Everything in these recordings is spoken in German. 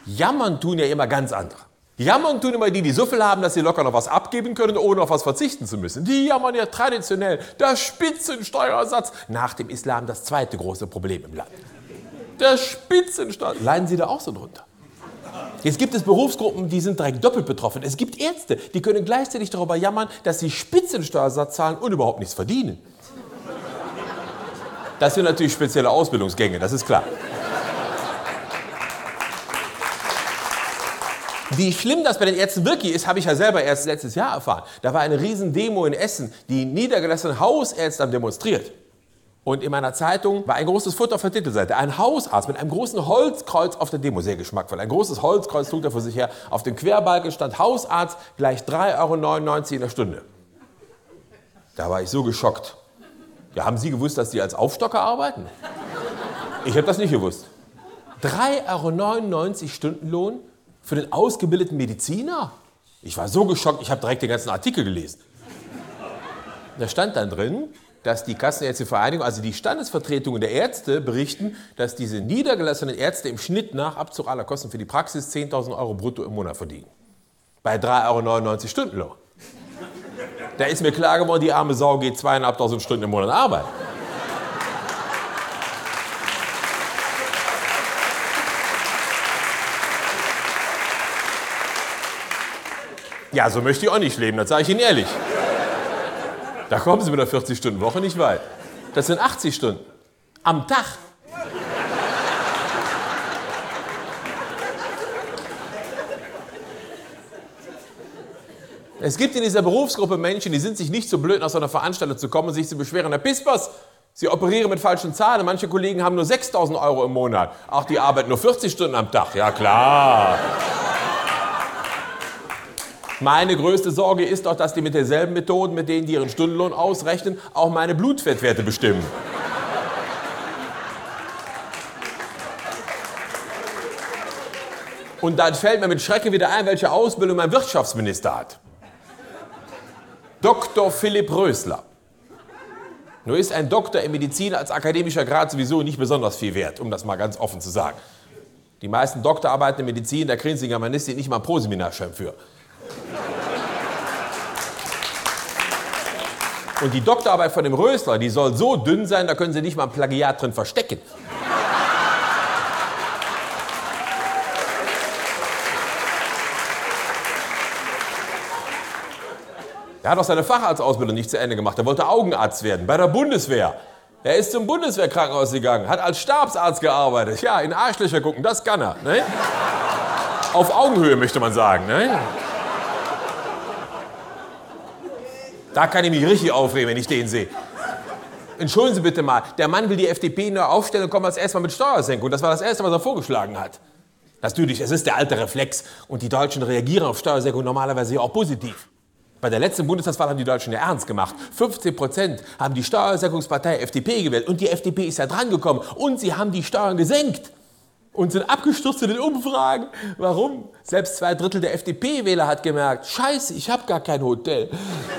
Jammern tun ja immer ganz andere. Jammern tun immer die, die so viel haben, dass sie locker noch was abgeben können, ohne auf was verzichten zu müssen. Die jammern ja traditionell. Der Spitzensteuersatz. Nach dem Islam das zweite große Problem im Land. Der Spitzensteuersatz. Leiden Sie da auch so drunter? Jetzt gibt es Berufsgruppen, die sind direkt doppelt betroffen. Es gibt Ärzte, die können gleichzeitig darüber jammern, dass sie Spitzensteuersatz zahlen und überhaupt nichts verdienen. Das sind natürlich spezielle Ausbildungsgänge, das ist klar. Wie schlimm das bei den Ärzten wirklich ist, habe ich ja selber erst letztes Jahr erfahren. Da war eine Riesendemo in Essen, die niedergelassenen Hausärzte haben demonstriert. Und in meiner Zeitung war ein großes Foto auf der Titelseite. Ein Hausarzt mit einem großen Holzkreuz auf der Demo, sehr geschmackvoll. Ein großes Holzkreuz trug er vor sich her. Auf dem Querbalken stand Hausarzt gleich 3,99 € in der Stunde. Da war ich so geschockt. Ja, haben Sie gewusst, dass die als Aufstocker arbeiten? Ich habe das nicht gewusst. 3,99 € Stundenlohn für den ausgebildeten Mediziner? Ich war so geschockt, ich habe direkt den ganzen Artikel gelesen. Da stand dann drin, dass die Kassenärztliche Vereinigung, also die Standesvertretungen der Ärzte, berichten, dass diese niedergelassenen Ärzte im Schnitt nach Abzug aller Kosten für die Praxis 10.000 € brutto im Monat verdienen. Bei 3,99 € Stundenlohn. Da ist mir klar geworden, die arme Sau geht 2.500 Stunden im Monat arbeiten. Ja, so möchte ich auch nicht leben, das sage ich Ihnen ehrlich. Da kommen Sie mit der 40-Stunden-Woche nicht weit. Das sind 80 Stunden. Am Tag. Es gibt in dieser Berufsgruppe Menschen, die sind sich nicht so blöd, nach so einer Veranstaltung zu kommen und sich zu beschweren. Herr Pispers, Sie operieren mit falschen Zahlen. Manche Kollegen haben nur 6.000 € im Monat. Ach, die arbeiten nur 40 Stunden am Tag. Ja, klar. Meine größte Sorge ist doch, dass die mit denselben Methoden, mit denen die ihren Stundenlohn ausrechnen, auch meine Blutfettwerte bestimmen. Und dann fällt mir mit Schrecken wieder ein, welche Ausbildung mein Wirtschaftsminister hat. Dr. Philipp Rösler. Nur ist ein Doktor in Medizin als akademischer Grad sowieso nicht besonders viel wert, um das mal ganz offen zu sagen. Die meisten Doktorarbeiten in Medizin, da kriegen Sie Germanistik nicht mal einen Pro-Seminarschein für. Und die Doktorarbeit von dem Rösler, die soll so dünn sein, da können Sie nicht mal ein Plagiat drin verstecken. Er hat auch seine Facharztausbildung nicht zu Ende gemacht. Er wollte Augenarzt werden bei der Bundeswehr. Er ist zum Bundeswehrkrankenhaus gegangen, hat als Stabsarzt gearbeitet. Ja, in Arschlöcher gucken, das kann er. Ne? Auf Augenhöhe, möchte man sagen. Ne? Da kann ich mich richtig aufregen, wenn ich den sehe. Entschuldigen Sie bitte mal, der Mann will die FDP neu aufstellen und kommt als erstes mal mit Steuersenkung. Das war das Erste, was er vorgeschlagen hat. Natürlich, es ist der alte Reflex. Und die Deutschen reagieren auf Steuersenkung normalerweise ja auch positiv. Bei der letzten Bundestagswahl haben die Deutschen ja ernst gemacht. 15% haben die Steuersenkungspartei FDP gewählt. Und die FDP ist ja drangekommen. Und sie haben die Steuern gesenkt. Und sind abgestürzt in den Umfragen. Warum? Selbst 2/3 der FDP-Wähler hat gemerkt, Scheiße, ich habe gar kein Hotel.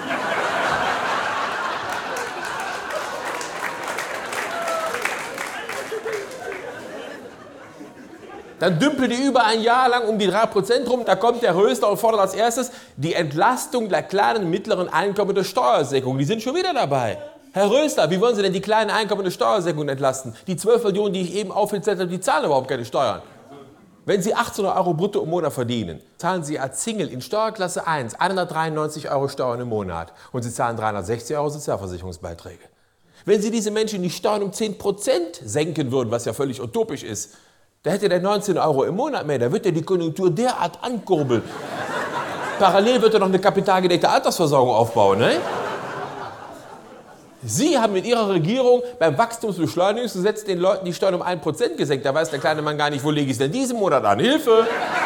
Dann dümpeln die über ein Jahr lang um die 3% rum. Da kommt der Rösler und fordert als erstes die Entlastung der kleinen und mittleren Einkommen durch Steuersenkung. Die sind schon wieder dabei. Herr Rösler, wie wollen Sie denn die kleinen Einkommen durch Steuersenkung entlasten? Die 12 Millionen, die ich eben aufgezählt habe, die zahlen überhaupt keine Steuern. Wenn Sie 800 € brutto im Monat verdienen, zahlen Sie als Single in Steuerklasse 1 193 € Steuern im Monat. Und Sie zahlen 360 € Sozialversicherungsbeiträge. Wenn Sie diese Menschen die Steuern um 10% senken würden, was ja völlig utopisch ist, da hätte der 19 € im Monat mehr, da wird ja die Konjunktur derart ankurbeln. Parallel wird er noch eine kapitalgedeckte Altersversorgung aufbauen, ne? Sie haben mit Ihrer Regierung beim Wachstumsbeschleunigungsgesetz den Leuten die Steuern um 1% gesenkt. Da weiß der kleine Mann gar nicht, wo lege ich es denn diesen Monat an? Hilfe!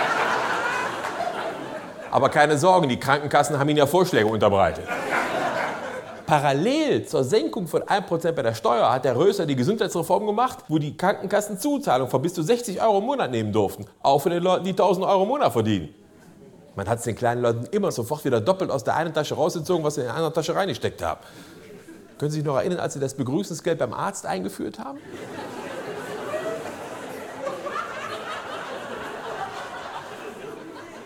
Aber keine Sorgen, die Krankenkassen haben Ihnen ja Vorschläge unterbreitet. Parallel zur Senkung von 1% bei der Steuer hat der Rösler die Gesundheitsreform gemacht, wo die Krankenkassen Zuzahlung von bis zu 60 € im Monat nehmen durften. Auch von den Leuten, die 1.000 € im Monat verdienen. Man hat es den kleinen Leuten immer sofort wieder doppelt aus der einen Tasche rausgezogen, was sie in die andere Tasche reingesteckt haben. Können Sie sich noch erinnern, als Sie das Begrüßungsgeld beim Arzt eingeführt haben?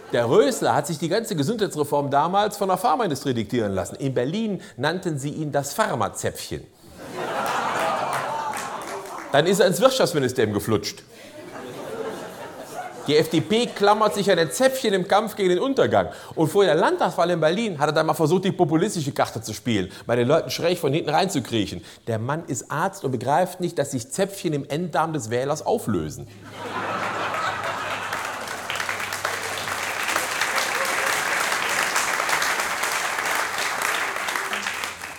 Der Rösler hat sich die ganze Gesundheitsreform damals von der Pharmaindustrie diktieren lassen. In Berlin nannten sie ihn das Pharmazäpfchen. Dann ist er ins Wirtschaftsministerium geflutscht. Die FDP klammert sich an ein Zäpfchen im Kampf gegen den Untergang. Und vor der Landtagswahl in Berlin hat er dann mal versucht, die populistische Karte zu spielen, bei den Leuten schräg von hinten reinzukriechen. Der Mann ist Arzt und begreift nicht, dass sich Zäpfchen im Enddarm des Wählers auflösen.